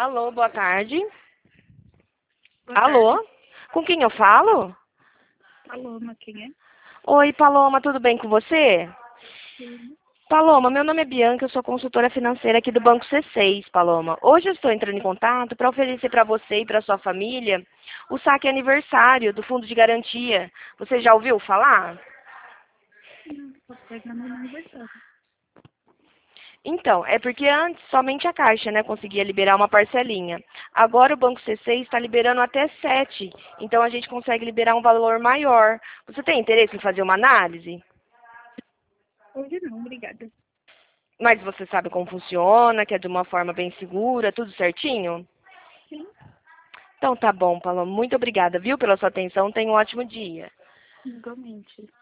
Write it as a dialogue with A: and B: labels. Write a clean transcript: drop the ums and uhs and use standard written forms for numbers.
A: Alô, boa tarde.
B: Boa
A: Alô?
B: tarde.
A: Com quem eu falo?
B: Paloma, quem é?
A: Oi, Paloma, tudo bem com você?
B: Sim.
A: Paloma, meu nome é Bianca, eu sou consultora financeira aqui do Banco C6, Paloma. Hoje eu estou entrando em contato para oferecer para você e para sua família o saque aniversário do Fundo de Garantia. Você já ouviu falar?
B: Não, só pega no aniversário.
A: Então, é porque antes somente a Caixa, né, conseguia liberar uma parcelinha. Agora o Banco C6 está liberando até 7, então a gente consegue liberar um valor maior. Você tem interesse em fazer uma análise?
B: Hoje não, obrigada.
A: Mas você sabe como funciona, que é de uma forma bem segura, tudo certinho?
B: Sim,
A: Então tá bom, Paloma. Muito obrigada, viu, pela sua atenção. Tenha um ótimo dia.
B: igualmente.